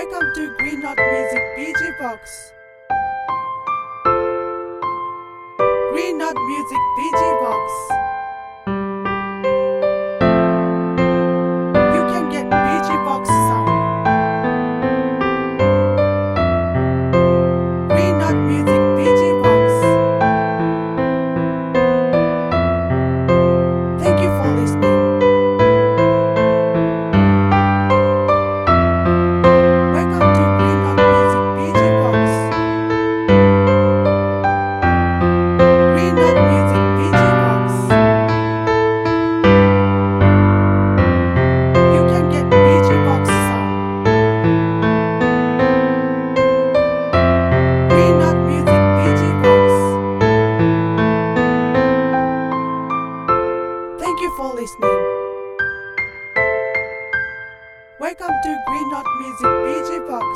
Welcome to Green Knot Music BG Box. Green Knot Music BG Box. You can get BG Box sound. Green Knot Music BG Box. Thank you for listening. Welcome to Green Knot Music BG Box. Green Knot Music BG Box. You can get BG Box sound. Green Knot Music BG Box. Thank you for listening. Welcome to Green Knot Music BG Box.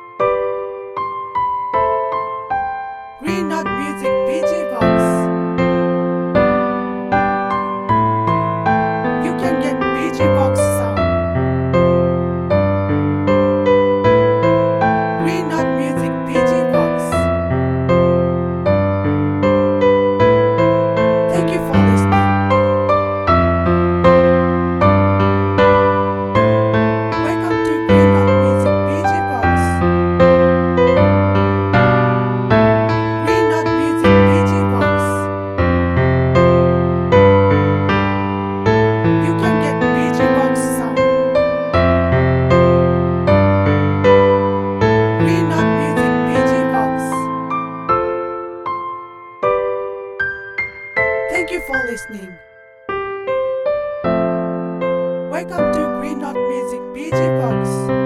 Green Knot Music BG Box. You can get BG Box sound. Green Knot Music BG Box. Thank you for listening. Welcome to Green Knot Music BG Box. Green Knot Music BG Box. You can get BG Box sound. Green Knot Music BG Box. Thank you for listening. Welcome to Green Knot Music BG Box.